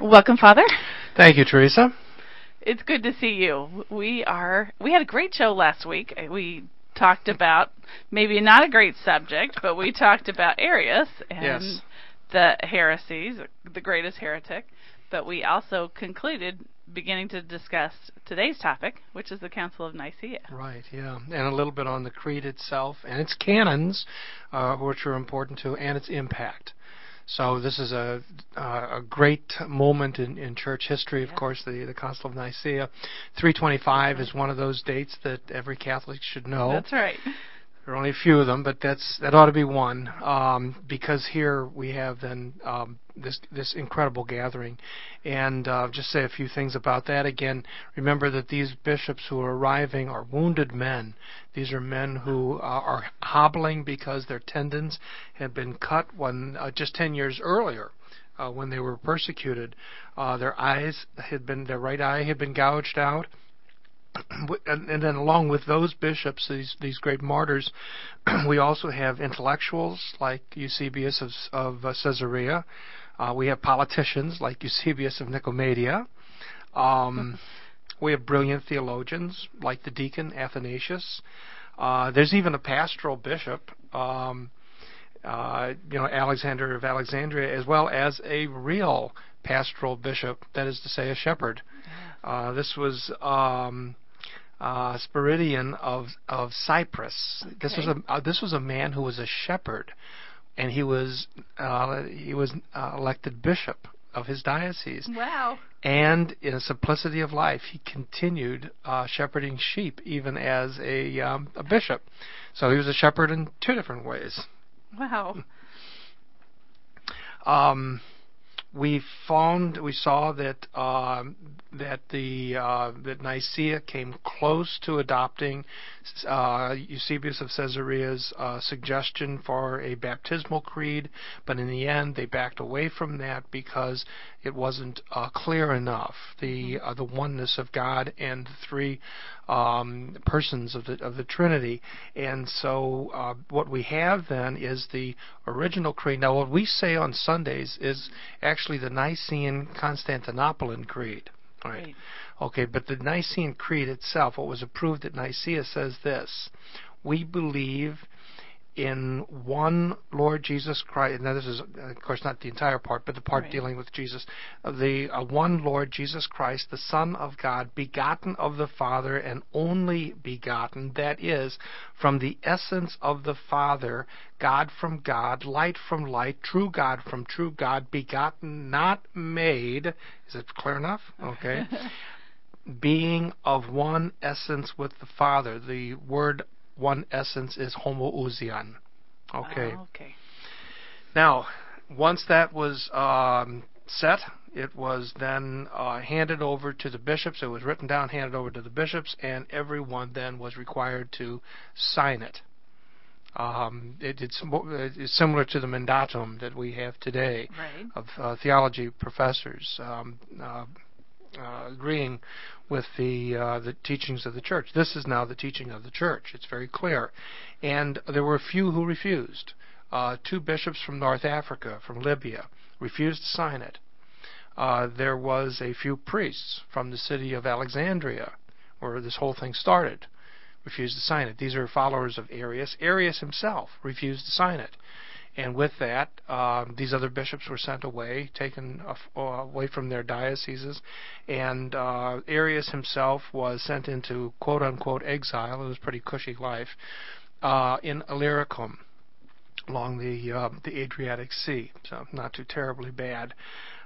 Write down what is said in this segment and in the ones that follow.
Welcome, Father. Thank you, Teresa. It's good to see you. We had a great show last week. We talked about maybe not a great subject, but we talked about Arius and the heresies, the greatest heretic. But we also concluded beginning to discuss today's topic, which is the Council of Nicaea. Right, yeah. And a little bit on the creed itself and its canons, which are important too, and its impact. So this is a great moment in church history, of course, the Council of Nicaea. 325 is one of those dates that every Catholic should know. That's right. There are only a few of them, but that ought to be one, because here we have then this incredible gathering. And just say a few things about that. Again, remember that these bishops who are arriving are wounded men. These are men who are hobbling because their tendons had been cut just 10 years earlier. When they were persecuted, their right eye had been gouged out. And then along with those bishops, these great martyrs, we also have intellectuals like Eusebius of Caesarea. We have politicians like Eusebius of Nicomedia. We have brilliant theologians like the deacon Athanasius. There's even a pastoral bishop, Alexander of Alexandria, as well as a real pastoral bishop, that is to say, a shepherd. This was Spiridion of Cyprus. Okay. This was a man who was a shepherd, and he was elected bishop of his diocese. Wow! And in a simplicity of life, he continued shepherding sheep even as a bishop. So he was a shepherd in two different ways. Wow. We saw that that Nicaea came close to adopting Eusebius of Caesarea's suggestion for a baptismal creed, but in the end they backed away from that because it wasn't clear enough the oneness of God and the three persons of the Trinity. And so what we have then is the original creed. Now what we say on Sundays is actually the Nicene Constantinopolitan Creed. Right. Okay, but the Nicene Creed itself, what was approved at Nicaea, says this: we believe in one Lord Jesus Christ. Now this is, of course, not the entire part, but the part dealing with Jesus. The one Lord Jesus Christ, the Son of God, begotten of the Father and only begotten, that is, from the essence of the Father, God from God, light from light, true God from true God, begotten, not made. Is it clear enough? Okay. Being of one essence with the Father. The word one essence is homoousion. Okay. Okay. Now, once that was set, it was then handed over to the bishops. It was written down, handed over to the bishops, and everyone then was required to sign it. It's similar to the mandatum that we have today of theology professors agreeing with the teachings of the church. This is now the teaching of the church. It's very clear. And there were a few who refused. Two bishops from North Africa, from Libya, refused to sign it. There was a few priests from the city of Alexandria, where this whole thing started, refused to sign it. These are followers of Arius. Arius himself refused to sign it. And with that, these other bishops were sent away, taken away from their dioceses, and Arius himself was sent into quote-unquote exile. It was a pretty cushy life in Illyricum, along the Adriatic Sea, so not too terribly bad.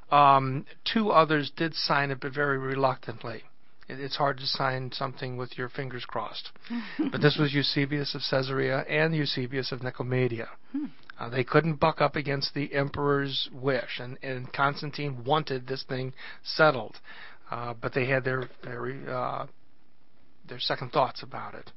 Two others did sign it, but very reluctantly. It's hard to sign something with your fingers crossed. But this was Eusebius of Caesarea and Eusebius of Nicomedia. They couldn't buck up against the emperor's wish, and Constantine wanted this thing settled, but they had their second thoughts about it.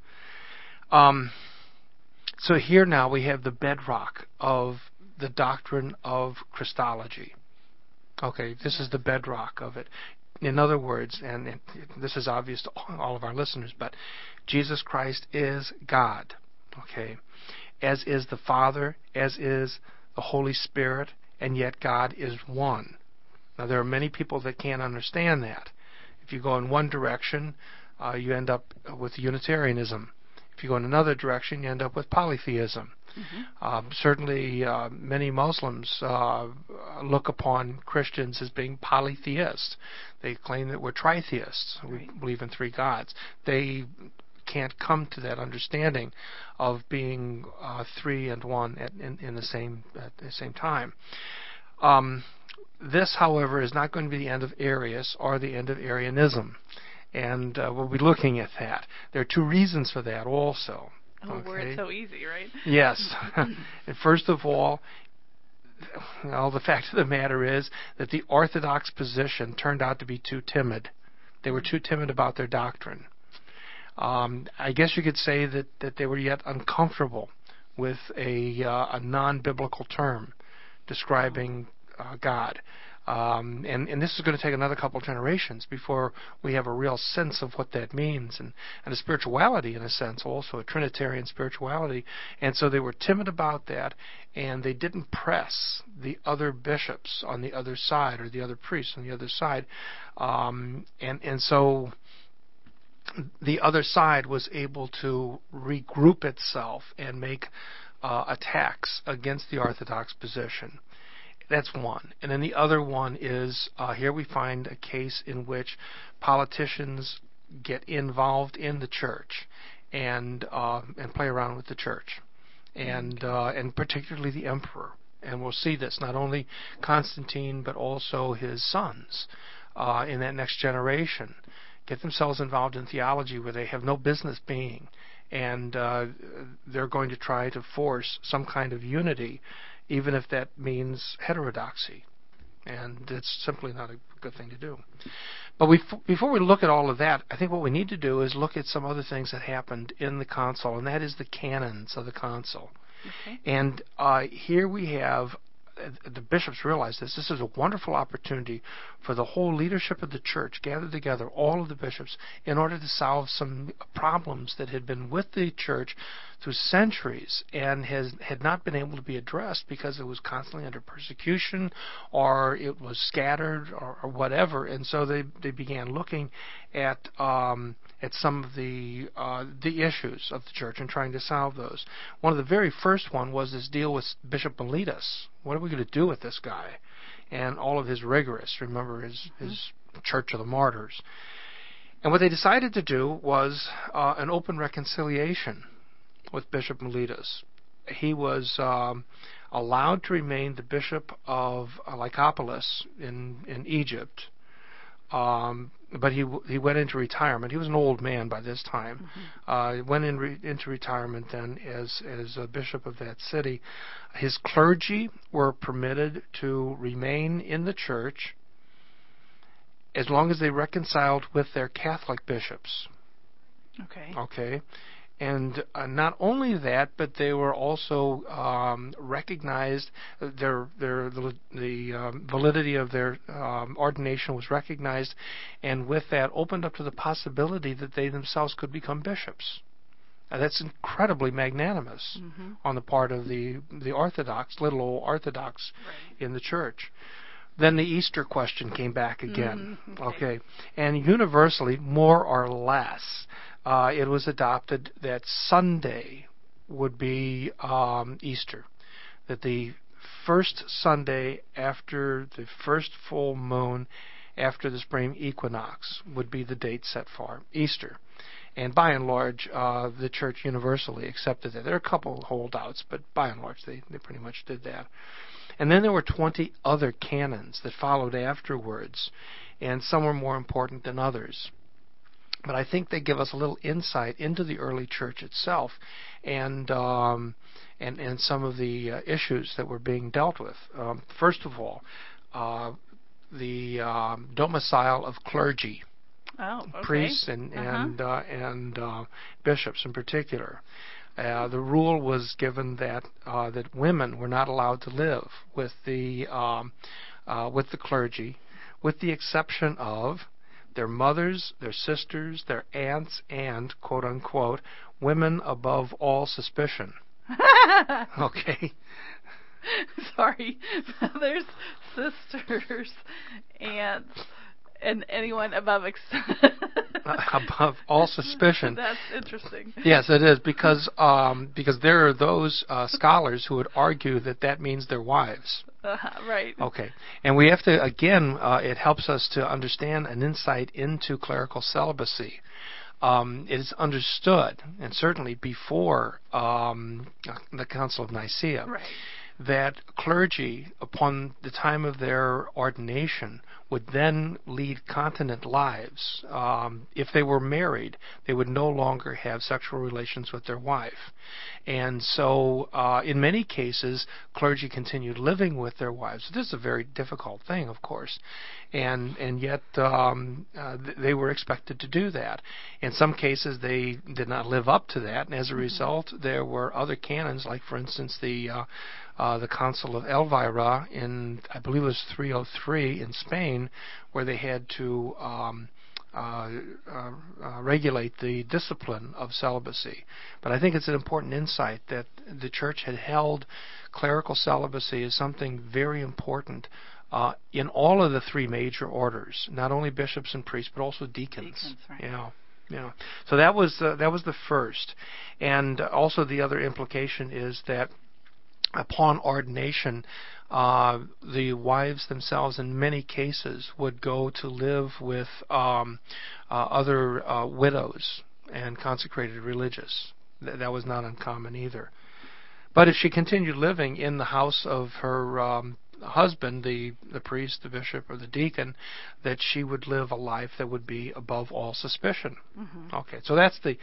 So here now we have the bedrock of the doctrine of Christology. Okay, this is the bedrock of it. In other words, and this is obvious to all of our listeners, but Jesus Christ is God. Okay, as is the Father, as is the Holy Spirit, and yet God is one. Now, there are many people that can't understand that. If you go in one direction, you end up with Unitarianism. If you go in another direction, you end up with polytheism. Certainly, many Muslims look upon Christians as being polytheists. They claim that we're tritheists. We believe in three gods. They can't come to that understanding of being three and one at the same time. This, however, is not going to be the end of Arius or the end of Arianism, and we'll be looking at that. There are two reasons for that also. Oh, where it's so easy, right? Yes. And first of all, the fact of the matter is that the Orthodox position turned out to be too timid. They were too timid about their doctrine. I guess you could say that they were yet uncomfortable with a non-biblical term describing God. And this is going to take another couple of generations before we have a real sense of what that means, and a spirituality, in a sense, also a Trinitarian spirituality. And so they were timid about that, and they didn't press the other bishops on the other side, or the other priests on the other side. And so the other side was able to regroup itself and make attacks against the Orthodox position. That's one. And then the other one is, here we find a case in which politicians get involved in the church and play around with the church, and particularly the emperor. And we'll see this, not only Constantine, but also his sons in that next generation get themselves involved in theology where they have no business being, and they're going to try to force some kind of unity, even if that means heterodoxy. And it's simply not a good thing to do. But before we look at all of that, I think what we need to do is look at some other things that happened in the council, and that is the canons of the council. Okay. And here we have, the bishops realize this. This is a wonderful opportunity for the whole leadership of the church gathered together, all of the bishops, in order to solve some problems that had been with the church through centuries and had not been able to be addressed because it was constantly under persecution, or it was scattered, or whatever. And so they began looking at some of the issues of the church and trying to solve those. One of the very first one was this deal with Bishop Mellitus. What are we going to do with this guy? And all of his rigorists, remember his Church of the Martyrs. And what they decided to do was an open reconciliation with Bishop Mellitus. He was allowed to remain the bishop of Lycopolis in Egypt, but he went into retirement. He was an old man by this time. He went into retirement then as a bishop of that city. His clergy were permitted to remain in the church as long as they reconciled with their Catholic bishops. Okay. And not only that, but they were also recognized. The validity of their ordination was recognized, and with that, opened up to the possibility that they themselves could become bishops. That's incredibly magnanimous on the part of the Orthodox, little old Orthodox in the church. Then the Easter question came back again. Okay. And universally, more or less, it was adopted that Sunday would be Easter, that the first Sunday after the first full moon after the spring equinox would be the date set for Easter. And by and large, the church universally accepted that. There are a couple of holdouts, but by and large, they pretty much did that. And then there were 20 other canons that followed afterwards, and some were more important than others. But I think they give us a little insight into the early church itself, and some of the issues that were being dealt with. First of all, the domicile of clergy, priests and bishops in particular. The rule was given that women were not allowed to live with the clergy, with the exception of their mothers, their sisters, their aunts, and, quote unquote, women above all suspicion. Okay. Sorry, brothers, sisters, aunts, and anyone above above all suspicion. That's interesting. Yes, it is, because there are those scholars who would argue that means their wives. Right. Okay, and we have to, again, it helps us to understand an insight into clerical celibacy. It is understood, and certainly before the Council of Nicaea, right, that clergy, upon the time of their ordination, would then lead continent lives. If they were married, they would no longer have sexual relations with their wife. And so, in many cases, clergy continued living with their wives. This is a very difficult thing, of course. And yet, they were expected to do that. In some cases, they did not live up to that, and as a result, there were other canons, like, for instance, the Council of Elvira in, I believe it was 303 in Spain, where they had to regulate the discipline of celibacy. But I think it's an important insight that the Church had held clerical celibacy as something very important in all of the three major orders, not only bishops and priests, but also deacons. Right. Yeah. So that was the first, and also the other implication is that upon ordination, the wives themselves, in many cases, would go to live with other widows and consecrated religious. That was not uncommon either. But if she continued living in the house of her husband, the priest, the bishop, or the deacon, that she would live a life that would be above all suspicion. Mm-hmm. Okay, so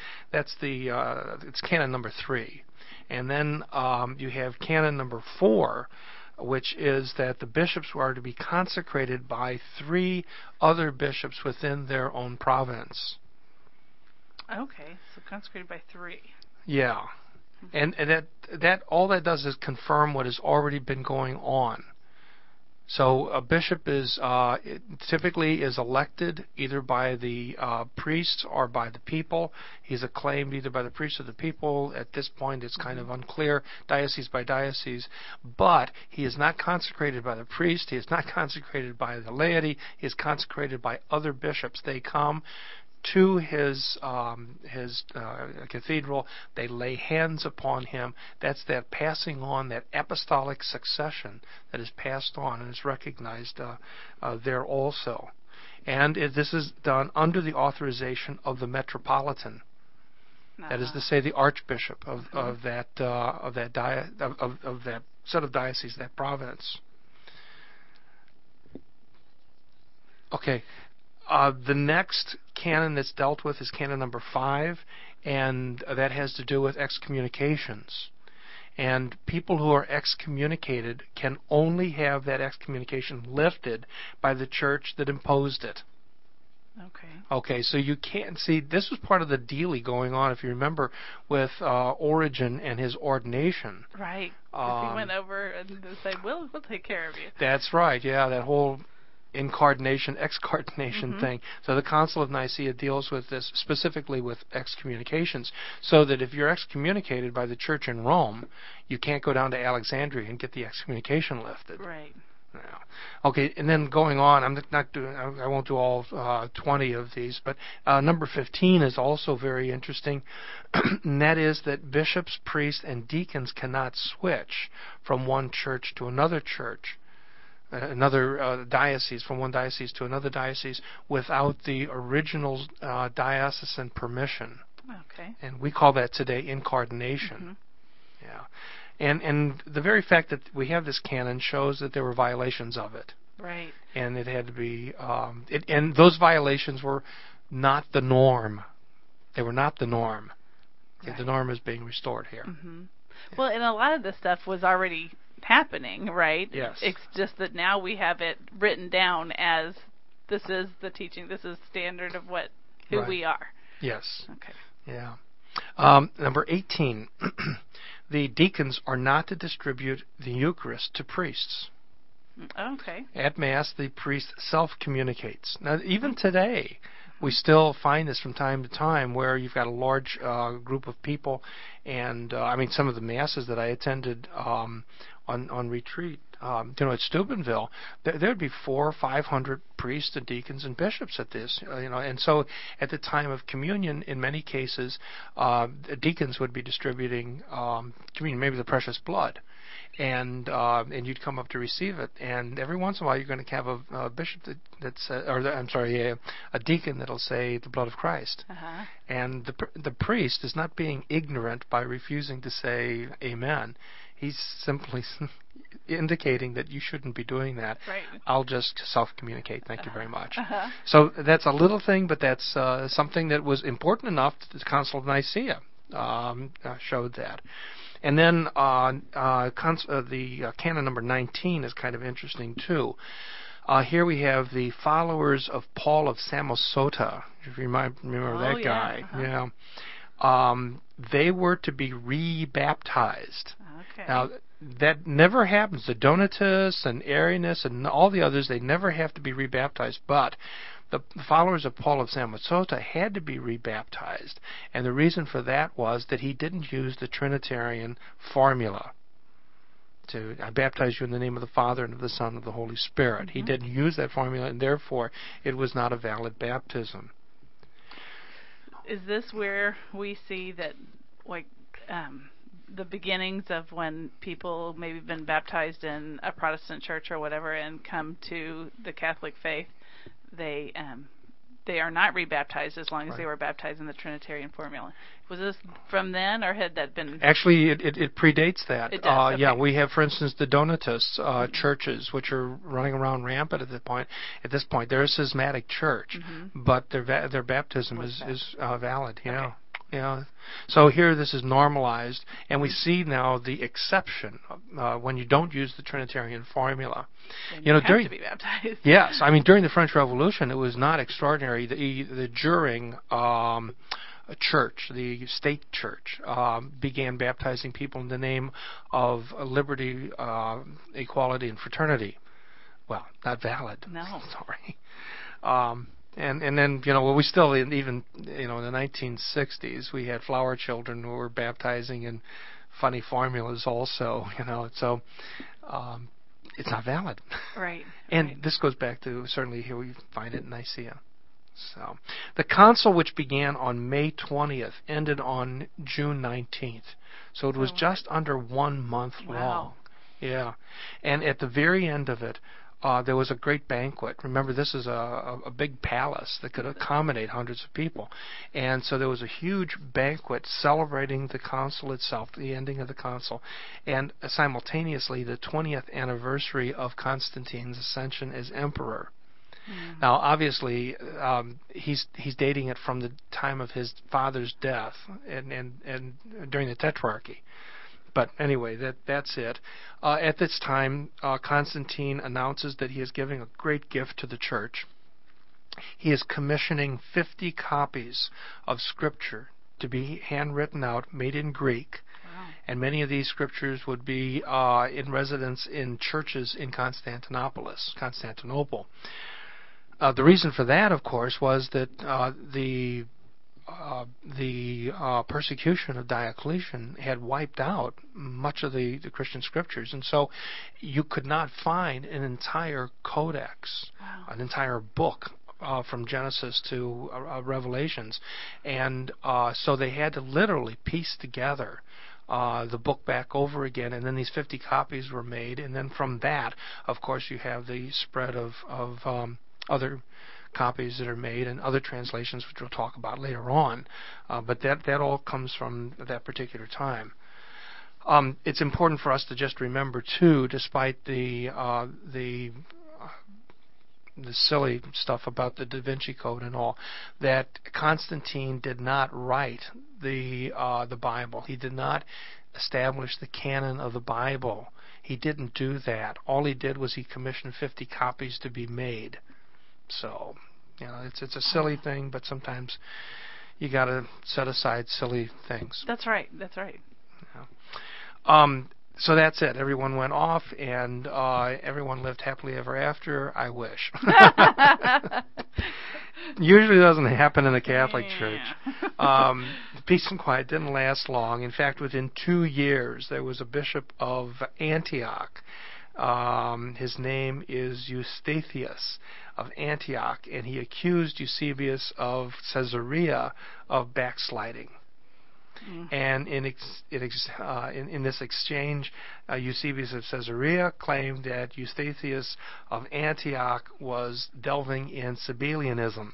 it's canon number 3. And then you have canon number 4, which is that the bishops are to be consecrated by 3 other bishops within their own province. Okay, so consecrated by 3. Yeah, and that all that does is confirm what has already been going on. So a bishop is typically is elected either by the priests or by the people. He's acclaimed either by the priests or the people. At this point, it's kind of unclear, diocese by diocese. But he is not consecrated by the priest. He is not consecrated by the laity. He is consecrated by other bishops. They come to his cathedral. They lay hands upon him. That's that passing on, that apostolic succession that is passed on and is recognized there also. And this is done under the authorization of the metropolitan. That is to say, the archbishop of that set of dioceses, that province. Okay. The next canon that's dealt with is canon number 5, and that has to do with excommunications. And people who are excommunicated can only have that excommunication lifted by the church that imposed it. Okay, so you can't see, this was part of the dealy going on, if you remember, with Origen and his ordination. Right. He went over and said, we'll take care of you. That's right, yeah, that whole excarnation thing. So the Council of Nicaea deals with this specifically with excommunications, so that if you're excommunicated by the church in Rome, you can't go down to Alexandria and get the excommunication lifted. Right. Yeah. Okay, and then going on, I won't do all 20 of these, but number 15 is also very interesting, and that is that bishops, priests, and deacons cannot switch from one church to another church. Another diocese, from one diocese to another diocese, without the original diocesan permission. Okay. And we call that today incardination. Yeah. And the very fact that we have this canon shows that there were violations of it. Right. And it had to be, and those violations were not the norm. They were not the norm. Right. The norm is being restored here. Mm-hmm. Well, and a lot of this stuff was already happening, right? Yes. It's just that now we have it written down as this is the teaching, this is standard of who right. we are. Yes. Okay. Yeah. Number 18, the deacons are not to distribute the Eucharist to priests. Okay. At Mass, the priest self-communicates. Now, even today, We still find this from time to time where you've got a large group of people, and some of the masses that I attended on retreat, at Steubenville, there'd be 400 or 500 priests and deacons and bishops at this, and so at the time of communion, in many cases, deacons would be distributing communion, maybe the precious blood. And you'd come up to receive it, and every once in a while you're going to have a bishop a deacon that'll say the blood of Christ, and the priest is not being ignorant by refusing to say amen. He's simply indicating that you shouldn't be doing that. Right. I'll just self-communicate. Thank you very much. So that's a little thing, but that's something that was important enough that the Council of Nicaea showed that. And then the canon number 19 is kind of interesting too. Here we have the followers of Paul of Samosata. If you remember that guy, they were to be rebaptized. Okay. Now that never happens. The Donatists and Arianists and all the others, they never have to be rebaptized, but the followers of Paul of Samosata had to be rebaptized, and the reason for that was that he didn't use the Trinitarian formula. I baptize you in the name of the Father and of the Son and of the Holy Spirit. He didn't use that formula, and therefore it was not a valid baptism. Is this where we see that, the beginnings of when people maybe been baptized in a Protestant church or whatever and come to the Catholic faith, they are not rebaptized as long as they were baptized in the Trinitarian formula? Was this from then, or had that been? Actually, it predates that. It does. Okay. Yeah, we have, for instance, the Donatist churches, which are running around rampant at this point. At this point, they're a schismatic church, but their baptism is valid. Okay. Yeah. So here this is normalized, and we see now the exception when you don't use the Trinitarian formula. You have to be baptized. Yes, during the French Revolution, it was not extraordinary. The during church, the state church, began baptizing people in the name of liberty, equality, and fraternity. Well, not valid. No. Sorry. And then, we still, even, in the 1960s, we had flower children who were baptizing in funny formulas also, so it's not valid. Right. And this goes back to, certainly here we find it in Nicaea. So the council, which began on May 20th, ended on June 19th. So it was just under 1 month long. Yeah. And at the very end of it, there was a great banquet. Remember, this is a big palace that could accommodate hundreds of people. And so there was a huge banquet celebrating the council itself, the ending of the council, and simultaneously the 20th anniversary of Constantine's ascension as emperor. Now, obviously, he's dating it from the time of his father's death and during the Tetrarchy. But anyway, that's it. At this time, Constantine announces that he is giving a great gift to the church. He is commissioning 50 copies of Scripture to be handwritten out, made in Greek. Wow. And many of these scriptures would be in residence in churches in Constantinople. The reason for that, of course, was that the persecution of Diocletian had wiped out much of the Christian scriptures, and so you could not find an entire codex, an entire book from Genesis to Revelations, and so they had to literally piece together the book back over again, and then these 50 copies were made, and then from that, of course, you have the spread of other copies that are made and other translations, which we'll talk about later on. But that all comes from that particular time. It's important for us to just remember, too, despite the silly stuff about the Da Vinci Code and all, that Constantine did not write the Bible. He did not establish the canon of the Bible. He didn't do that. All he did was he commissioned 50 copies to be made. So, it's a silly thing, but sometimes you got to set aside silly things. That's right. Yeah. So that's it. Everyone went off, and everyone lived happily ever after. I wish. usually doesn't happen in the Catholic Church. Peace and quiet didn't last long. In fact, within 2 years, there was a bishop of Antioch. His name is Eustathius of Antioch, and he accused Eusebius of Caesarea of backsliding. And in this exchange, Eusebius of Caesarea claimed that Eustathius of Antioch was delving in Sabellianism.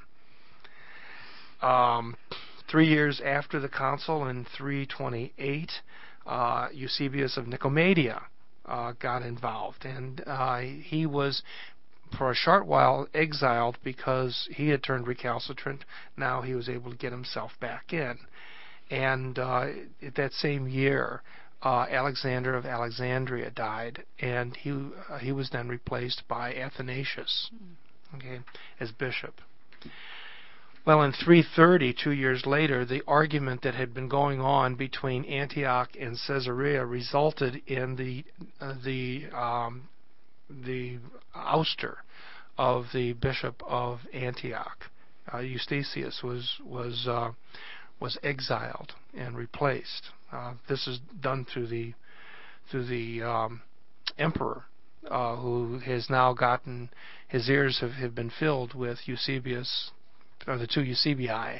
3 years after the council, in 328, Eusebius of Nicomedia got involved, and he was for a short while exiled because he had turned recalcitrant. Now he was able to get himself back in. And that same year, Alexander of Alexandria died, and he was then replaced by Athanasius, as bishop. Well, in 330, 2 years later, the argument that had been going on between Antioch and Caesarea resulted in the ouster of the bishop of Antioch. Eustathius was exiled and replaced. This is done through the emperor, who has now gotten, his ears have been filled with Eusebius, or the two Eusebii,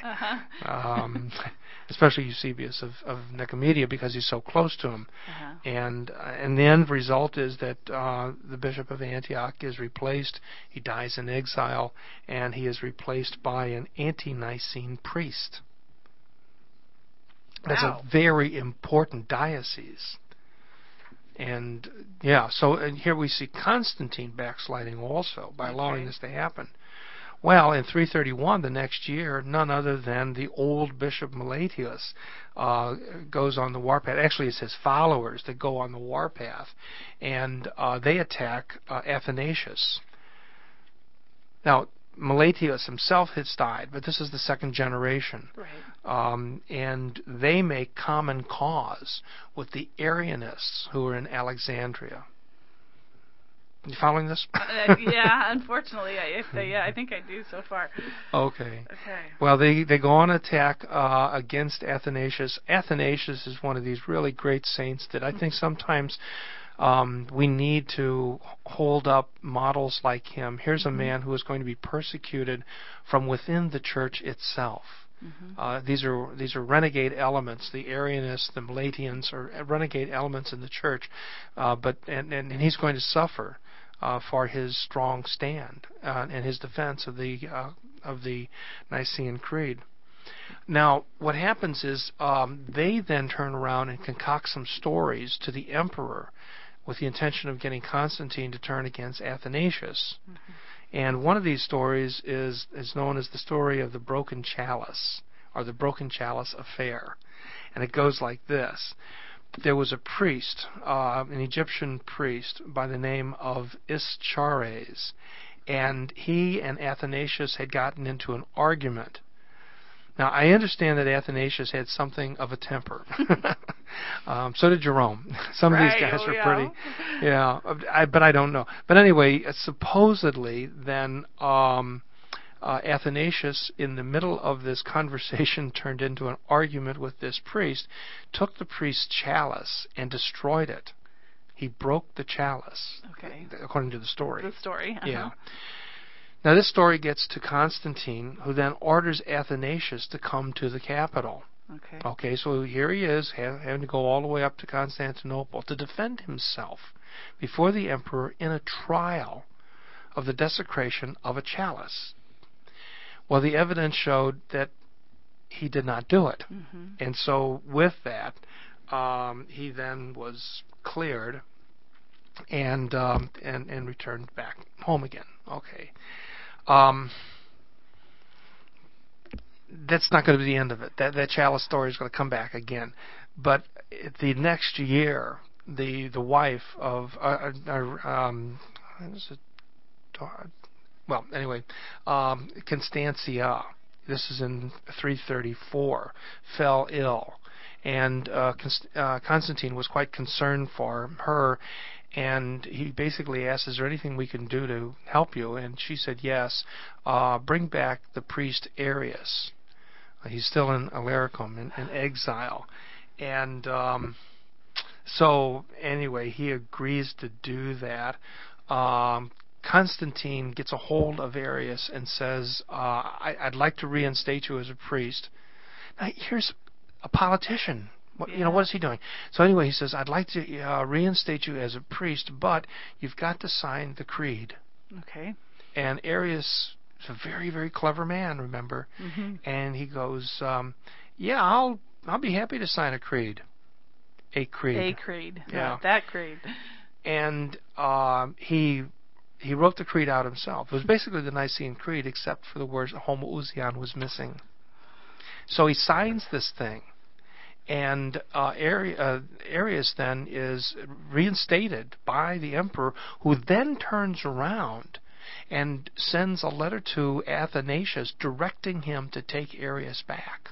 especially Eusebius of Nicomedia, because he's so close to him. And the end result is that the bishop of Antioch is replaced. He dies in exile, and he is replaced by an ante-Nicene priest. That's a very important diocese. And and here we see Constantine backsliding also by allowing this to happen. Well, in 331, the next year, none other than the old Bishop Meletius goes on the warpath. Actually, it's his followers that go on the warpath, and they attack Athanasius. Now, Meletius himself has died, but this is the second generation. Right. And they make common cause with the Arianists who are in Alexandria. You following this? Yeah, unfortunately, I think I do so far. Okay. Well, they go on attack against Athanasius. Athanasius is one of these really great saints that I think sometimes we need to hold up models like him. Here's a man who is going to be persecuted from within the church itself. These are renegade elements. The Arianists, the Meletians, are renegade elements in the church, but he's going to suffer for his strong stand and his defense of the Nicene Creed. Now, what happens is they then turn around and concoct some stories to the emperor with the intention of getting Constantine to turn against Athanasius. And one of these stories is known as the story of the broken chalice, or the broken chalice affair. And it goes like this. There was a priest, an Egyptian priest, by the name of Ischares, and he and Athanasius had gotten into an argument. Now, I understand that Athanasius had something of a temper. So did Jerome. Some of these guys are pretty, but I don't know. But anyway, supposedly then Athanasius, in the middle of this conversation, turned into an argument with this priest, took the priest's chalice and destroyed it. He broke the chalice, according to the story. The story, Yeah. Now, this story gets to Constantine, who then orders Athanasius to come to the capital. Okay, so here he is, having to go all the way up to Constantinople to defend himself before the emperor in a trial of the desecration of a chalice. Well, the evidence showed that he did not do it. And so with that, he then was cleared and returned back home again. Okay. That's not going to be the end of it. That chalice story is going to come back again. But the next year, the wife of Constantia, this is in 334, fell ill, and Constantine was quite concerned for her, And he basically asked, is there anything we can do to help you? And she said, yes, bring back the priest Arius. He's still in Illyricum, in exile. And so, anyway, he agrees to do that. Constantine gets a hold of Arius and says, I'd like to reinstate you as a priest. Now, here's a politician. What is he doing? So anyway, he says, I'd like to reinstate you as a priest, but you've got to sign the creed. Okay. And Arius is a very, very clever man, remember? Mm-hmm. And he goes, I'll be happy to sign a creed. A creed. A creed. Yeah. Not that creed. And he wrote the creed out himself. It was basically the Nicene Creed, except for the words homoousion was missing. So he signs this thing. And Arius then is reinstated by the emperor, who then turns around and sends a letter to Athanasius directing him to take Arius back.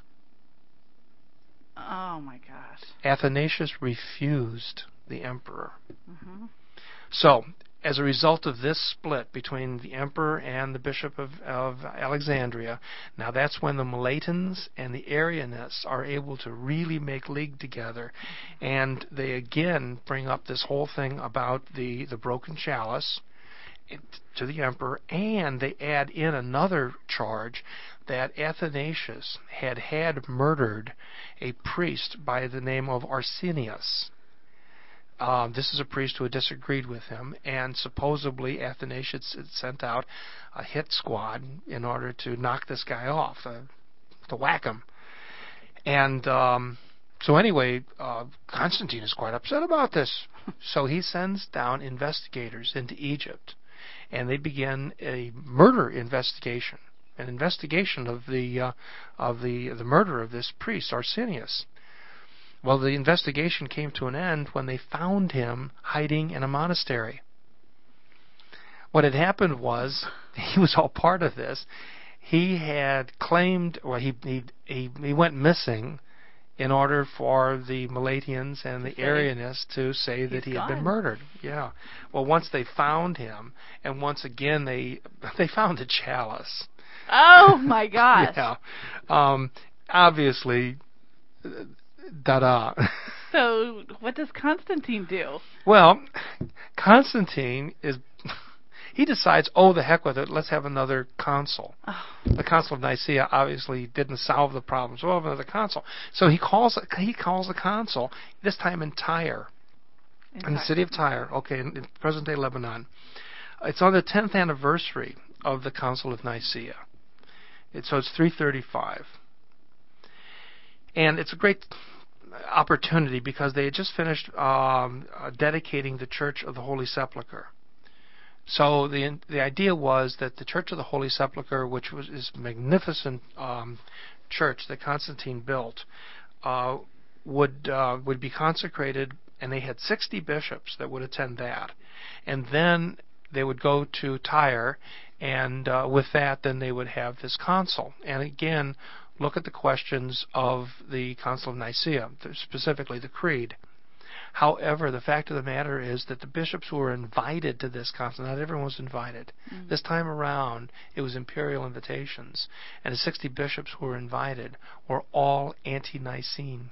Oh my gosh. Athanasius refused the emperor. Mm-hmm. So, as a result of this split between the emperor and the bishop of Alexandria, now that's when the Melatans and the Arianists are able to really make league together, and they again bring up this whole thing about the broken chalice to the emperor, and they add in another charge that Athanasius had murdered a priest by the name of Arsenius. This is a priest who had disagreed with him, and supposedly Athanasius had sent out a hit squad in order to knock this guy off, to whack him. And so anyway, Constantine is quite upset about this. So he sends down investigators into Egypt, and they begin a murder investigation, an investigation of the murder of this priest Arsenius. Well, the investigation came to an end when they found him hiding in a monastery. What had happened was, he was all part of this. He had claimed, or he went missing in order for the Melatians and the Arianists to say that he had been murdered. Yeah. Well, once they found him, and once again they found the chalice. Oh my gosh. Yeah. Obviously. Da-da. So, what does Constantine do? Well, Constantine he decides, the heck with it, let's have another consul. Oh. The Council of Nicaea obviously didn't solve the problem, so we'll have another consul. So he calls a consul, this time in Tyre, in the city of Tyre, in present-day Lebanon. It's on the 10th anniversary of the Council of Nicaea. So it's 335. And it's a great opportunity because they had just finished dedicating the Church of the Holy Sepulchre. So the idea was that the Church of the Holy Sepulchre, which was this magnificent church that Constantine built, would be consecrated, and they had 60 bishops that would attend that. And then they would go to Tyre, and with that, then they would have this council. And again, look at the questions of the Council of Nicaea, specifically the Creed. However, the fact of the matter is that the bishops who were invited to this council, not everyone was invited. Mm-hmm. This time around, it was imperial invitations. And the 60 bishops who were invited were all anti-Nicene.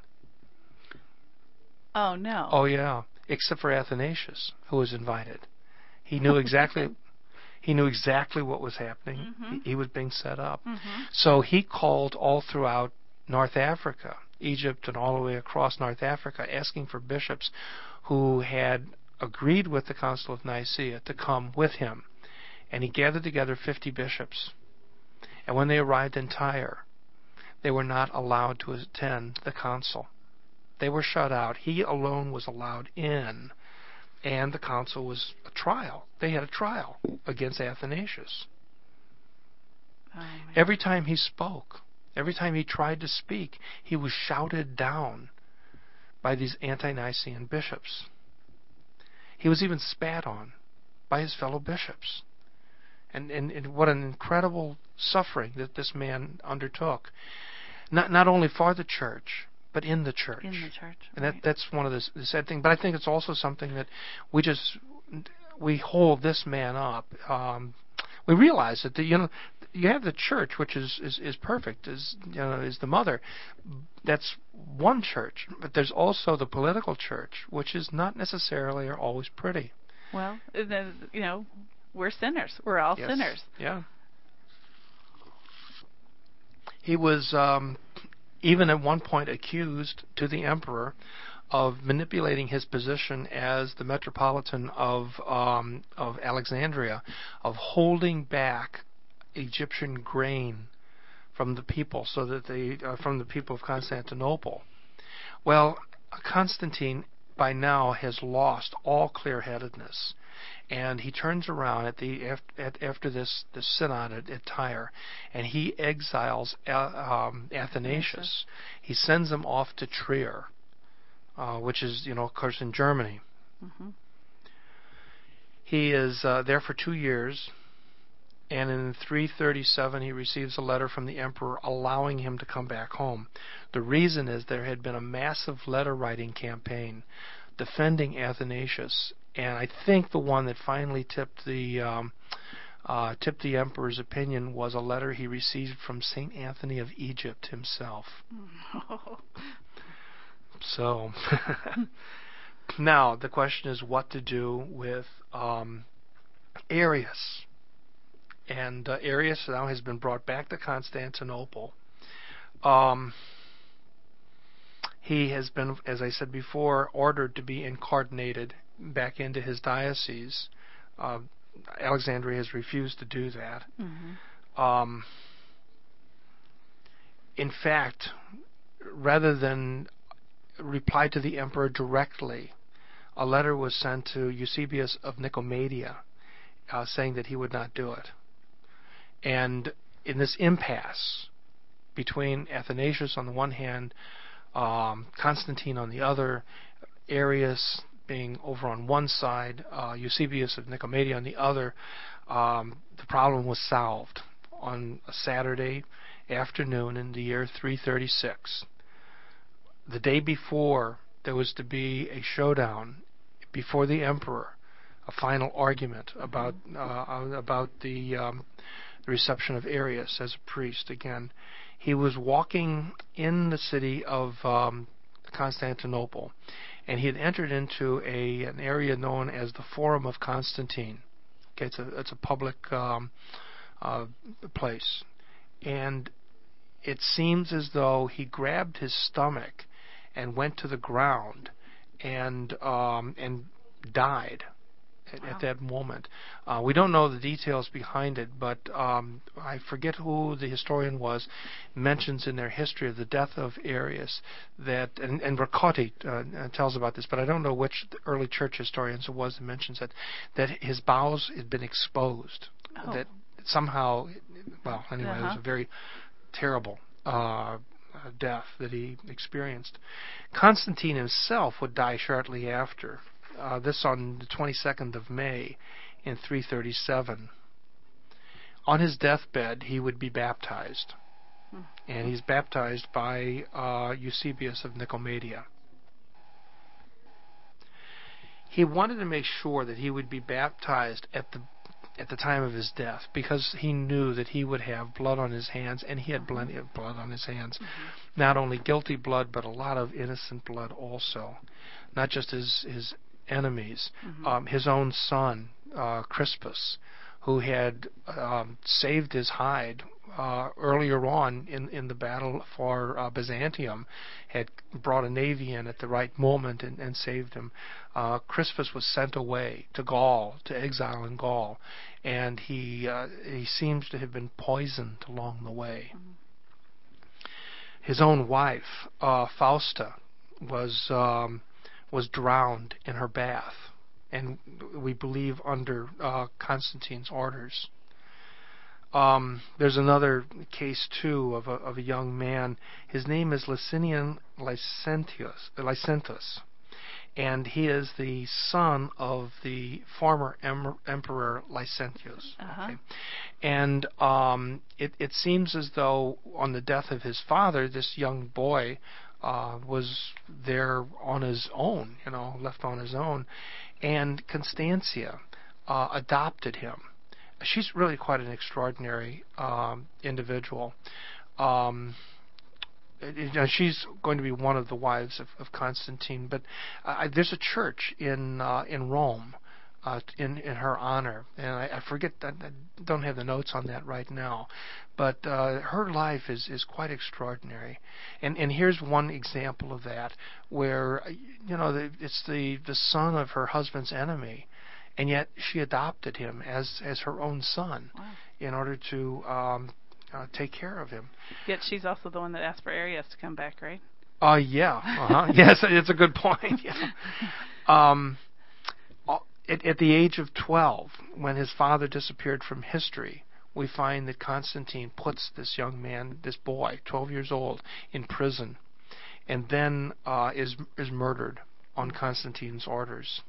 Oh, no. Oh, yeah. Except for Athanasius, who was invited. He knew exactly... He knew exactly what was happening. Mm-hmm. He was being set up. Mm-hmm. So he called all throughout North Africa, Egypt and all the way across North Africa, asking for bishops who had agreed with the Council of Nicaea to come with him. And he gathered together 50 bishops. And when they arrived in Tyre, they were not allowed to attend the council. They were shut out. He alone was allowed in. And the council was a trial. They had a trial against Athanasius. Every time he spoke, every time he tried to speak, he was shouted down by these anti-Nicene bishops. He was even spat on by his fellow bishops. And what an incredible suffering that this man undertook. Not only for the church, but in the church. In the church. And right. that's one of the sad things. But I think it's also something that we hold this man up. We realize that you have the church, which is perfect, is the mother. That's one church, but there's also the political church, which is not necessarily or always pretty. Well, we're sinners. We're all sinners. Yeah. He was even at one point accused to the emperor of manipulating his position as the metropolitan of Alexandria, of holding back Egyptian grain from the people, so that from the people of Constantinople. Well, Constantine by now has lost all clear-headedness, and he turns around after this synod at Tyre, and he exiles Athanasius. He sends him off to Trier, which is, of course, in Germany. Mm-hmm. He is there for 2 years, and in 337 he receives a letter from the emperor allowing him to come back home. The reason is there had been a massive letter-writing campaign defending Athanasius, and I think the one that finally tipped the emperor's opinion was a letter he received from St. Anthony of Egypt himself. So, now the question is what to do with Arius. And Arius now has been brought back to Constantinople. He has been, as I said before, ordered to be incardinated back into his diocese. Alexandria has refused to do that. Mm-hmm. In fact, rather than reply to the emperor directly, a letter was sent to Eusebius of Nicomedia saying that he would not do it. And in this impasse between Athanasius on the one hand, Constantine on the other, Arius being over on one side, Eusebius of Nicomedia on the other, the problem was solved on a Saturday afternoon in the year 336. The day before, there was to be a showdown before the emperor, a final argument about the reception of Arius as a priest. Again, he was walking in the city of Constantinople, and he had entered into an area known as the Forum of Constantine. Okay, it's a public place, and it seems as though he grabbed his stomach and went to the ground and died at that moment. We don't know the details behind it, but I forget who the historian was, mentions in their history of the death of Arius that, and Ricotti tells about this, but I don't know which early church historians it was that mentions that his bowels had been exposed. Oh. That somehow, well, anyway, it was a very terrible death that he experienced. Constantine himself would die shortly after. This on the 22nd of May in 337. On his deathbed, he would be baptized. And he's baptized by Eusebius of Nicomedia. He wanted to make sure that he would be baptized at the time of his death, because he knew that he would have blood on his hands, and he had plenty of blood on his hands. Mm-hmm. Not only guilty blood, but a lot of innocent blood also. Not just his enemies. Mm-hmm. His own son, Crispus, who had saved his hide earlier on in the battle for Byzantium, had brought a navy in at the right moment and saved him. Crispus was sent away to Gaul, to exile in Gaul, and he seems to have been poisoned along the way. Mm-hmm. His own wife, Fausta, was drowned in her bath, and we believe under Constantine's orders. There's another case too of a young man. His name is Licinian Licentius, and he is the son of the former emperor Licentius. Uh-huh. Okay? And it seems as though on the death of his father, this young boy was there on his own, left on his own, and Constantia adopted him. She's really quite an extraordinary individual. She's going to be one of the wives of Constantine, but there's a church in Rome in her honor, and I forget, I don't have the notes on that right now, but her life is quite extraordinary, and here's one example of that, where it's the son of her husband's enemy, and yet she adopted him as her own son. Wow. In order to take care of him. Yet she's also the one that asked for Arius to come back, right? Yeah. Yes, it's a good point. Yeah. At the age of 12, when his father disappeared from history, we find that Constantine puts this young man, this boy, 12 years old, in prison, and then is murdered on Constantine's orders.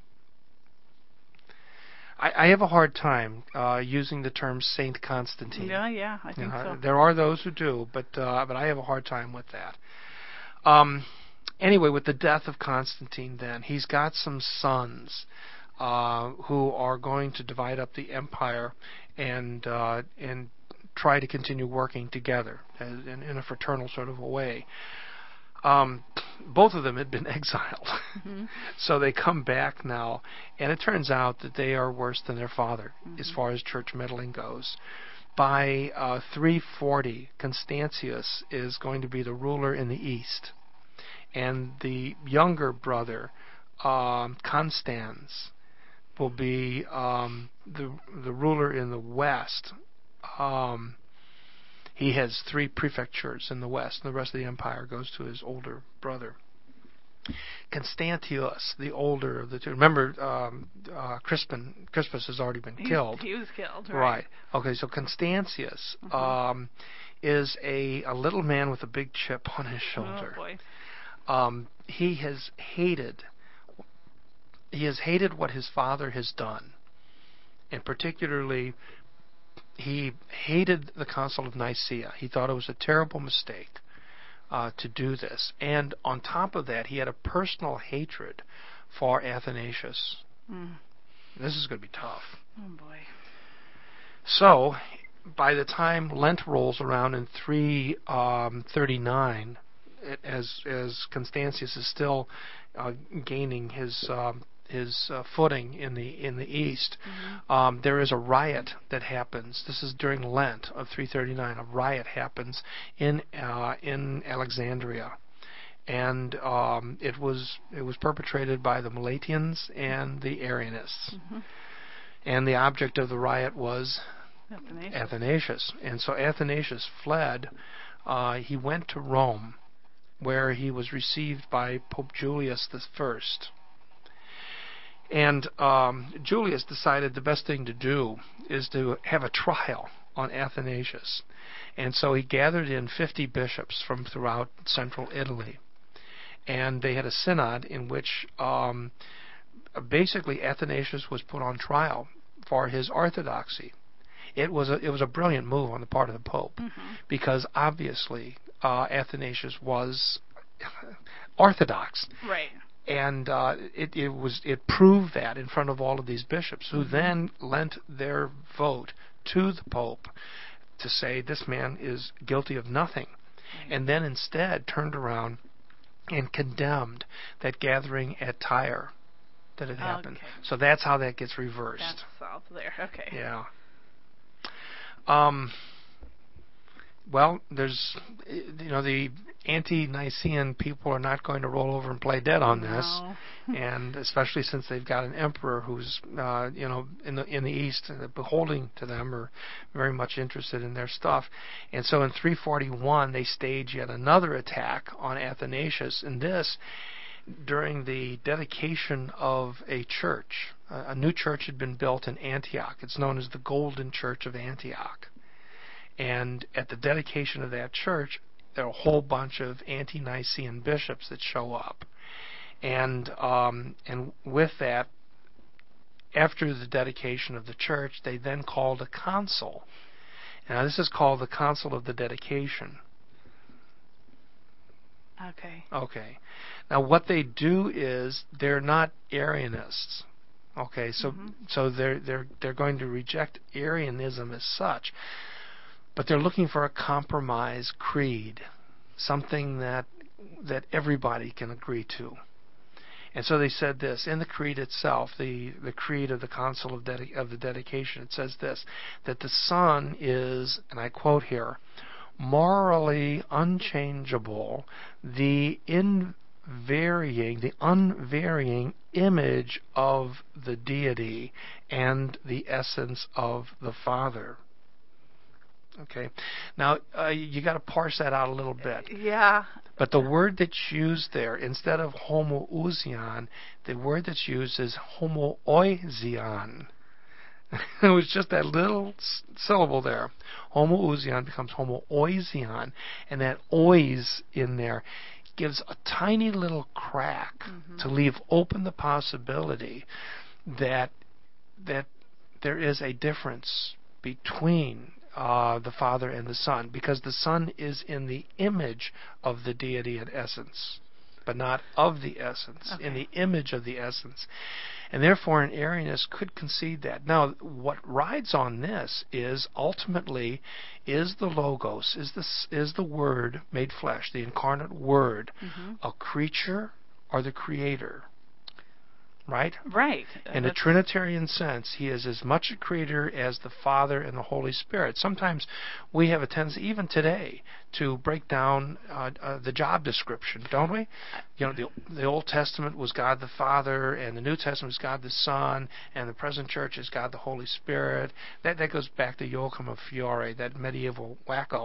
I have a hard time using the term Saint Constantine. Yeah, I think so. There are those who do, but I have a hard time with that. Anyway, with the death of Constantine, then he's got some sons who are going to divide up the empire and try to continue working together in a fraternal sort of a way. Both of them had been exiled, so they come back now, and it turns out that they are worse than their father as far as church meddling goes. By 340, Constantius is going to be the ruler in the east, and the younger brother, Constans, will be the ruler in the west. He has 3 prefectures in the west, and the rest of the empire goes to his older brother. Constantius, the older of the two. Remember, Crispus has already been killed. He was killed, right? Okay, so Constantius is a little man with a big chip on his shoulder. Oh boy. He has hated what his father has done, and particularly he hated the Council of Nicaea. He thought it was a terrible mistake to do this. And on top of that, he had a personal hatred for Athanasius. This is going to be tough. Oh, boy. So, by the time Lent rolls around in 339, as Constantius is still gaining his footing in the east, there is a riot that happens. This is during Lent of 339. A riot happens in Alexandria, and it was perpetrated by the Meletians and the Arianists, and the object of the riot was Athanasius. And so Athanasius fled. He went to Rome, where he was received by Pope Julius I. And Julius decided the best thing to do is to have a trial on Athanasius. And so he gathered in 50 bishops from throughout central Italy. And they had a synod in which basically Athanasius was put on trial for his orthodoxy. It was a brilliant move on the part of the Pope, because obviously Athanasius was orthodox. Right. And it proved that in front of all of these bishops, who then lent their vote to the Pope to say this man is guilty of nothing, and then instead turned around and condemned that gathering at Tyre that had happened. Okay. So that's how that gets reversed. That's solved there. Okay. Yeah. Well, there's, the anti-Nicene people are not going to roll over and play dead on this, and especially since they've got an emperor who's, in the East, beholding to them, or very much interested in their stuff. And so in 341, they stage yet another attack on Athanasius, and this during the dedication of a church. A new church had been built in Antioch. It's known as the Golden Church of Antioch. And at the dedication of that church, there are a whole bunch of anti-Nicene bishops that show up. And with that, after the dedication of the church, they then called a council. Now, this is called the Council of the Dedication. Okay. Okay. Now, what they do is they're not Arianists. Okay, so they're going to reject Arianism as such, but they're looking for a compromise creed, something that everybody can agree to. And so they said this in the creed itself, the creed of the Council of the Dedication. It says this, that the Son is, and I quote here, morally unchangeable, the unvarying image of the deity and the essence of the Father. Okay, now you got to parse that out a little bit. Yeah. But the word that's used there, instead of homoousion, the word that's used is homoousion. It was just that little syllable there. Homoousion becomes homoousion, and that ois in there gives a tiny little crack to leave open the possibility that there is a difference between the Father and the Son, because the Son is in the image of the deity and essence, but not of the essence, in the image of the essence. And therefore an Arianist could concede that. Now, what rides on this is ultimately, is the Logos, is the Word made flesh, the incarnate Word, a creature or the Creator? Right? Right. In a Trinitarian sense, he is as much a creator as the Father and the Holy Spirit. Sometimes we have a tendency, even today, to break down the job description, don't we? You know, the Old Testament was God the Father, and the New Testament is God the Son, and the present church is God the Holy Spirit. That goes back to Joachim of Fiore, that medieval wacko.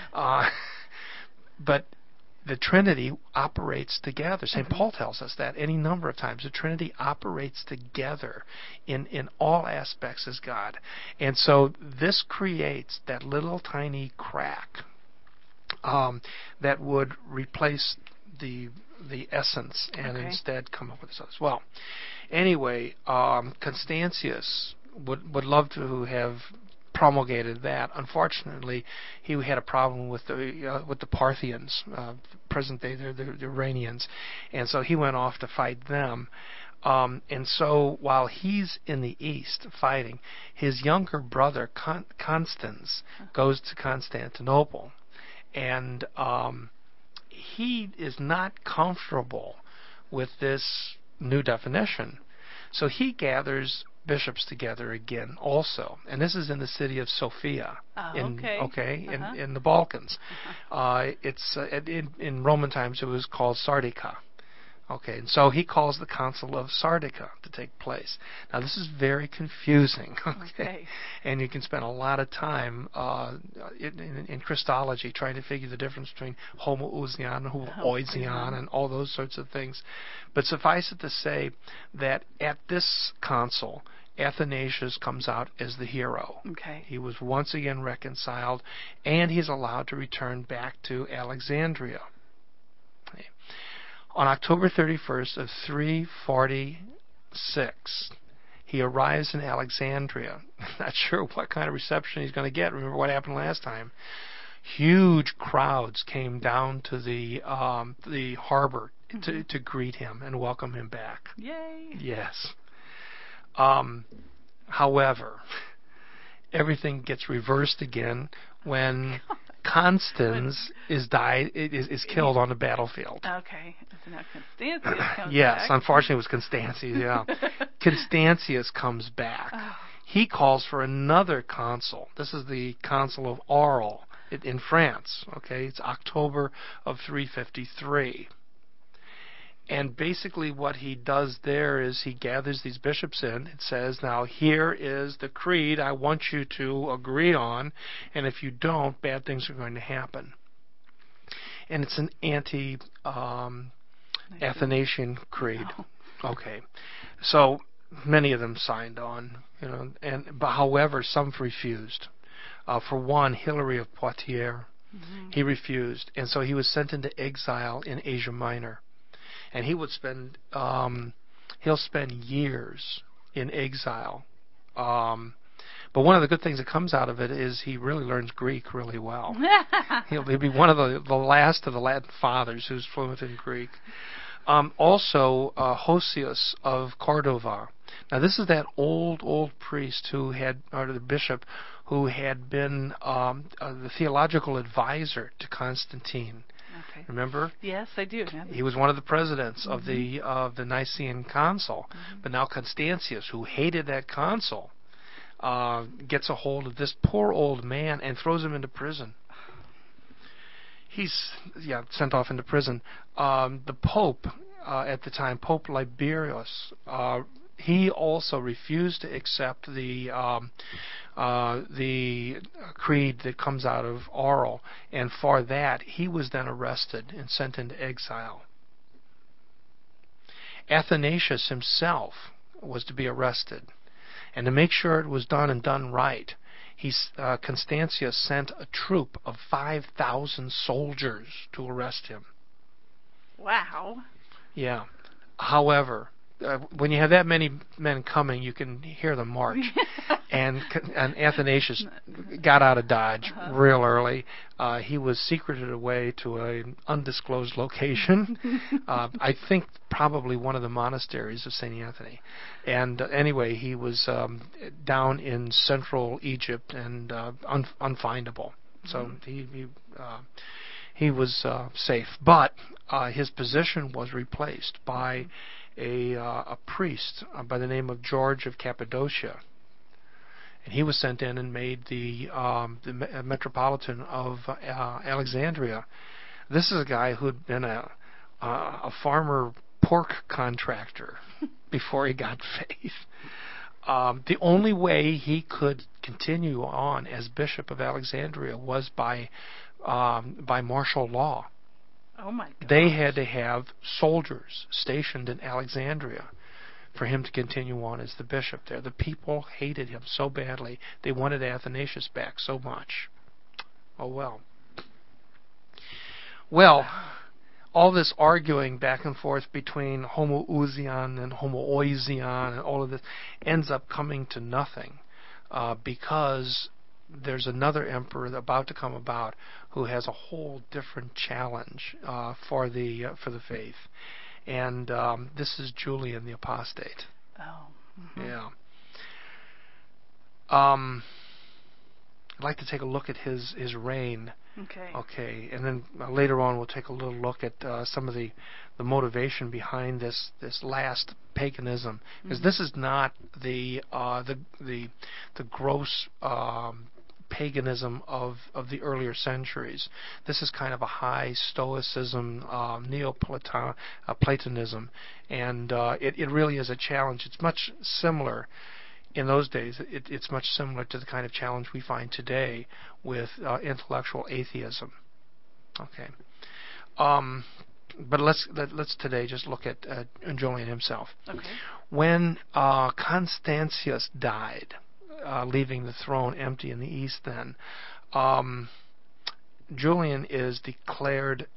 But the Trinity operates together. St. Paul tells us that any number of times. The Trinity operates together in all aspects as God. And so this creates that little tiny crack that would replace the essence and instead come up with this as well. Anyway, Constantius would love to have promulgated that. Unfortunately, he had a problem with the Parthians, present day the Iranians, and so he went off to fight them. And so while he's in the east fighting, his younger brother Constans goes to Constantinople, and he is not comfortable with this new definition. So he gathers bishops together again also, and this is in the city of Sofia in the Balkans. It's in Roman times it was called Sardica. Okay, and so he calls the Council of Sardica to take place. Now this is very confusing, okay? And you can spend a lot of time in Christology trying to figure the difference between homoousion and homoousion and all those sorts of things. But suffice it to say that at this council, Athanasius comes out as the hero. Okay. He was once again reconciled, and he's allowed to return back to Alexandria. Okay. On October 31st of 346, he arrives in Alexandria. Not sure what kind of reception he's going to get. Remember what happened last time. Huge crowds came down to the harbor to greet him and welcome him back. Yay! Yes. However, everything gets reversed again when Constans is killed on the battlefield. Okay. So now Constantius comes yes, back. Unfortunately it was Constantius, yeah. Constantius comes back. He calls for another council. This is the Council of Arles in France. Okay, it's October of 353. And basically what he does there is he gathers these bishops in. It says, now here is the creed I want you to agree on, and if you don't, bad things are going to happen. And it's an anti-Athanasian creed. No. Okay. So many of them signed on, but however, some refused. For one, Hilary of Poitiers, he refused, and so he was sent into exile in Asia Minor. And he would spend he'll spend years in exile. But one of the good things that comes out of it is he really learns Greek really well. He'll be one of the last of the Latin fathers who's fluent in Greek. Also, Hosius of Cordova. Now, this is that old priest or the bishop who had been the theological advisor to Constantine. Okay. Remember? Yes, I do. He was one of the presidents of the Nicene Council. But now Constantius, who hated that council, gets a hold of this poor old man and throws him into prison. He's sent off into prison. The Pope at the time, Pope Liberius, he also refused to accept the creed that comes out of Aurel, and for that he was then arrested and sent into exile. Athanasius himself was to be arrested, and to make sure it was done and done right, Constantius sent a troop of 5,000 soldiers to arrest him. Wow. Yeah. However, when you have that many men coming, you can hear them march. and Athanasius got out of Dodge real early. He was secreted away to an undisclosed location. I think probably one of the monasteries of St. Anthony. And anyway, he was down in central Egypt and unfindable. So he was safe. But his position was replaced by a priest by the name of George of Cappadocia, and he was sent in and made the metropolitan of Alexandria. This is a guy who'd been a farmer pork contractor before he got faith. The only way he could continue on as Bishop of Alexandria was by martial law. Oh my God. They had to have soldiers stationed in Alexandria for him to continue on as the bishop there. The people hated him so badly. They wanted Athanasius back so much. Oh well. Well, all this arguing back and forth between homoousion and homoousion and all of this ends up coming to nothing because there's another emperor about to come about who has a whole different challenge for the faith, and this is Julian the Apostate. Oh. Yeah. I'd like to take a look at his reign. Okay. Okay, and then later on we'll take a little look at some of the motivation behind this last paganism, because this is not the gross paganism of the earlier centuries. This is kind of a high Stoicism, Neoplatonism, and it really is a challenge. It's much similar. In those days, it's much similar to the kind of challenge we find today with intellectual atheism. Okay, but let's today just look at Julian himself. Okay. When Constantius died, leaving the throne empty in the east, then Julian is declared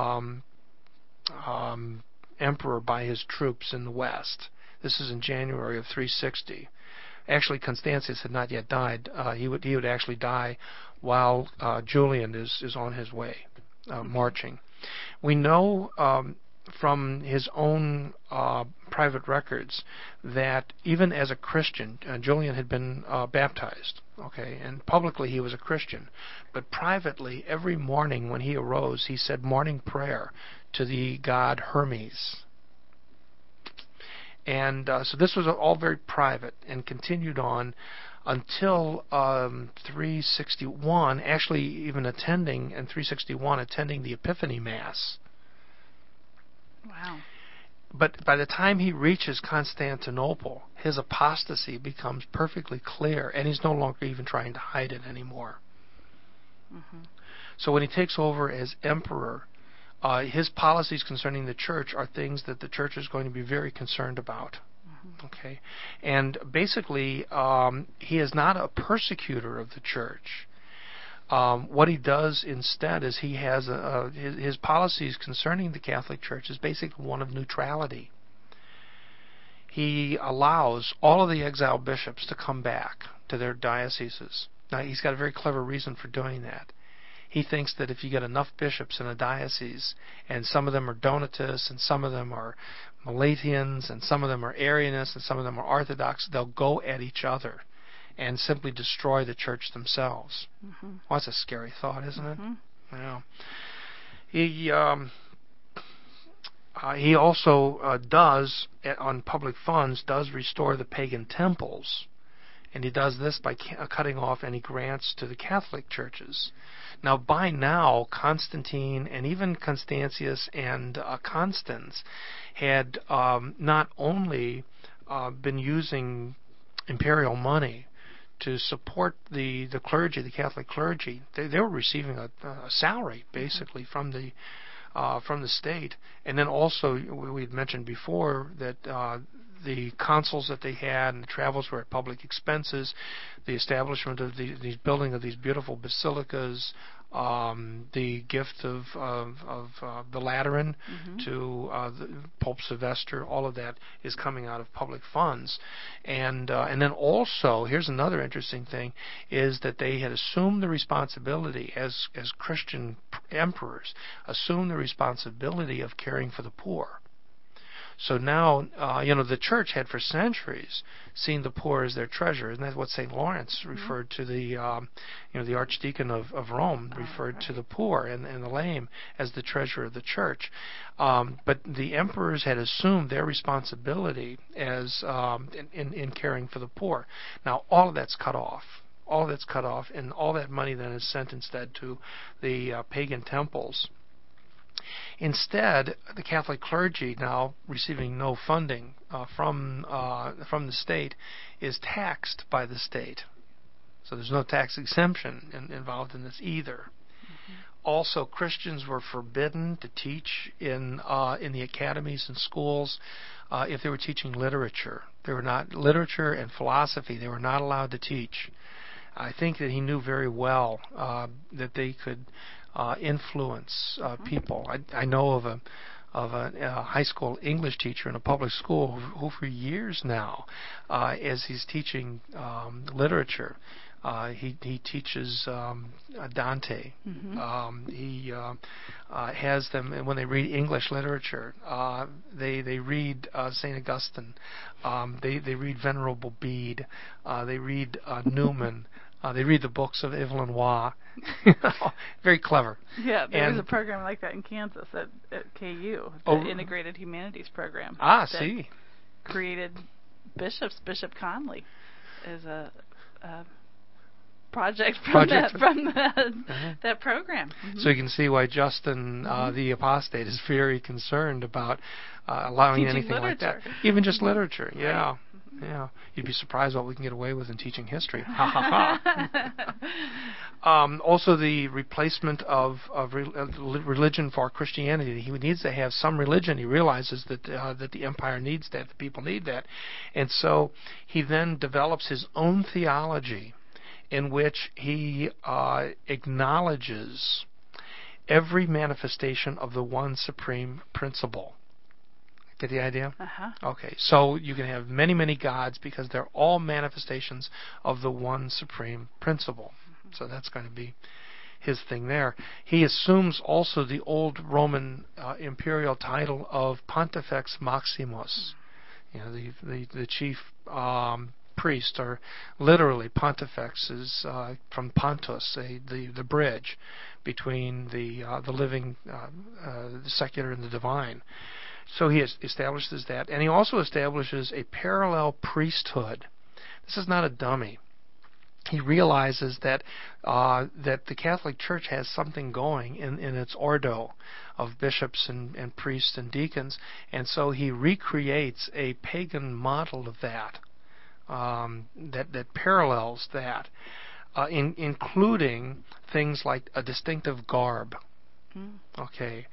emperor by his troops in the west. This is in January of 360. Actually, Constantius had not yet died. He would actually die while Julian is on his way, marching. We know from his own private records that even as a Christian, Julian had been baptized. Okay, and publicly he was a Christian, but privately, every morning when he arose, he said morning prayer to the god Hermes. And so this was all very private and continued on until 361, actually even attending the Epiphany Mass. Wow. But by the time he reaches Constantinople, his apostasy becomes perfectly clear, and he's no longer even trying to hide it anymore. Mm-hmm. So when he takes over as emperor, his policies concerning the church are things that the church is going to be very concerned about. Mm-hmm. Okay, and basically, he is not a persecutor of the church. What he does instead is he has his policies concerning the Catholic Church is basically one of neutrality. He allows all of the exiled bishops to come back to their dioceses. Now, he's got a very clever reason for doing that. He thinks that if you get enough bishops in a diocese, and some of them are Donatists, and some of them are Meletians, and some of them are Arianists, and some of them are Orthodox, they'll go at each other and simply destroy the church themselves. Mm-hmm. Well, that's a scary thought, isn't mm-hmm. it? Yeah. He also does, on public funds, does restore the pagan temples. And he does this by cutting off any grants to the Catholic churches. Now, by now, Constantine and even Constantius and Constans had not only been using imperial money to support the clergy, the Catholic clergy. They were receiving a salary, basically, from the state. And then also, we had mentioned before that the consuls that they had and the travels were at public expenses, the establishment of these building of these beautiful basilicas, the gift of the Lateran mm-hmm. to Pope Sylvester, all of that is coming out of public funds. And then also, here's another interesting thing, is that they had assumed the responsibility as Christian emperors, assumed the responsibility of caring for the poor. So now, the church had for centuries seen the poor as their treasure, and that's what St. Lawrence referred to the Archdeacon of Rome referred to the poor and the lame as the treasure of the church. But the emperors had assumed their responsibility as in caring for the poor. Now, all of that's cut off. All that's cut off, and all that money then is sent instead to the pagan temples. Instead, the Catholic clergy, now receiving no funding from the state, is taxed by the state. So there's no tax exemption involved in this either. Mm-hmm. Also, Christians were forbidden to teach in the academies and schools if they were teaching literature. They were not literature and philosophy. They were not allowed to teach. I think that he knew very well that they could influence people. I know of a high school English teacher in a public school who for years now, as he's teaching literature, he teaches Dante. Mm-hmm. He has them, and when they read English literature, they read St. Augustine. They read Venerable Bede. They read Newman. They read the books of Evelyn Waugh. Very clever. Yeah, there was a program like that in Kansas at KU, the Integrated Humanities Program. See. Created bishops. Bishop Conley is a project from that program. Mm-hmm. So you can see why Justin the Apostate is very concerned about allowing teaching anything literature. like that. Even just literature, yeah. Right. Yeah, you'd be surprised what we can get away with in teaching history. Ha ha ha. Also, the replacement of religion for Christianity. He needs to have some religion. He realizes that the empire needs that, the people need that, and so he then develops his own theology, in which he acknowledges every manifestation of the one supreme principle. Get the idea? Uh-huh. Okay, so you can have many, many gods because they're all manifestations of the one supreme principle. Mm-hmm. So that's going to be his thing there. He assumes also the old Roman imperial title of Pontifex Maximus, the chief priest, or literally Pontifex is from Pontus, the bridge between the living, the secular, and the divine. So he establishes that, and he also establishes a parallel priesthood. This is not a dummy. He realizes that the Catholic Church has something going in its ordo of bishops and priests and deacons, and so he recreates a pagan model of that that parallels that, including things like a distinctive garb. Okay.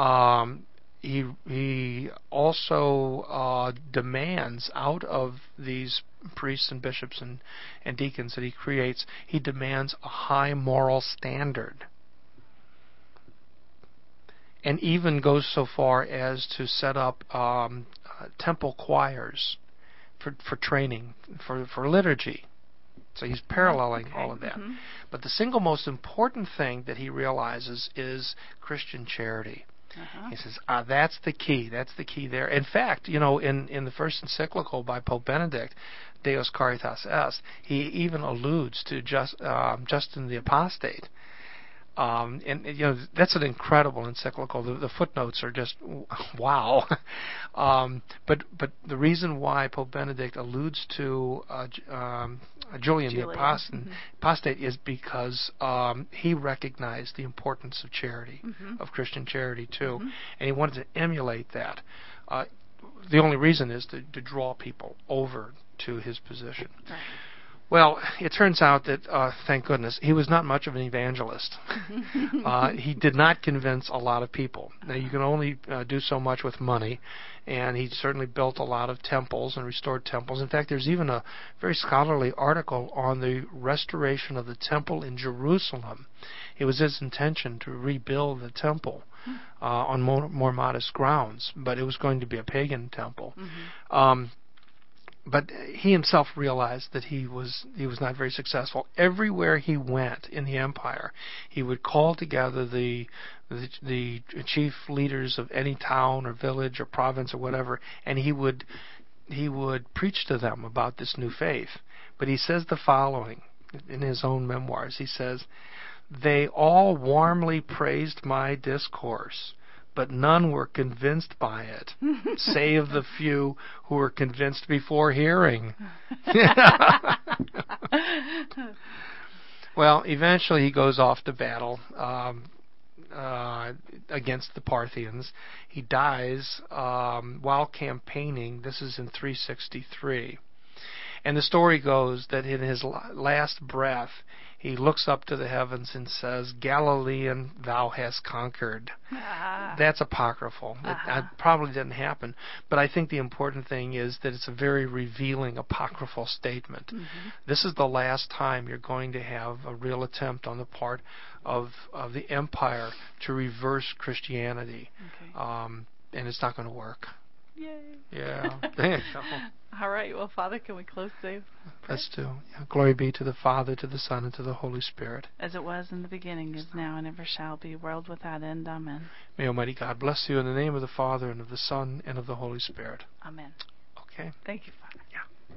He also demands out of these priests and bishops and deacons that he demands a high moral standard, and even goes so far as to set up temple choirs for training, for liturgy. So he's paralleling okay. all of that. Mm-hmm. But the single most important thing that he realizes is Christian charity. Uh-huh. He says, that's the key. That's the key there. In fact, in the first encyclical by Pope Benedict, Deus Caritas Est, he even alludes to Justin the Apostate. That's an incredible encyclical. The footnotes are just wow. But the reason why Pope Benedict alludes to Julian the Apostate is because he recognized the importance of charity, of Christian charity too, and he wanted to emulate that. The only reason is to draw people over to his position. Right. Well, it turns out that, thank goodness, he was not much of an evangelist. He did not convince a lot of people. Now, you can only do so much with money, and he certainly built a lot of temples and restored temples. In fact, there's even a very scholarly article on the restoration of the temple in Jerusalem. It was his intention to rebuild the temple on more modest grounds, but it was going to be a pagan temple. But he himself realized that he was not very successful. Everywhere he went in the empire, he would call together the chief leaders of any town or village or province or whatever, and he would preach to them about this new faith. But he says the following in his own memoirs. He says, "They all warmly praised my discourse, but none were convinced by it, save the few who were convinced before hearing." Well, eventually he goes off to battle against the Parthians. He dies while campaigning. This is in 363. And the story goes that in his last breath, he looks up to the heavens and says, "Galilean, thou hast conquered." That's apocryphal. It probably didn't happen. But I think the important thing is that it's a very revealing apocryphal statement. This is the last time you're going to have a real attempt on the part of the empire to reverse Christianity. And it's not going to work. Yay. Yeah. All right. Well, Father, can we close today? Let's do. Yeah. Glory be to the Father, to the Son, and to the Holy Spirit. As it was in the beginning, is now, and ever shall be, world without end. Amen. May Almighty God bless you in the name of the Father, and of the Son, and of the Holy Spirit. Amen. Okay. Thank you, Father. Yeah.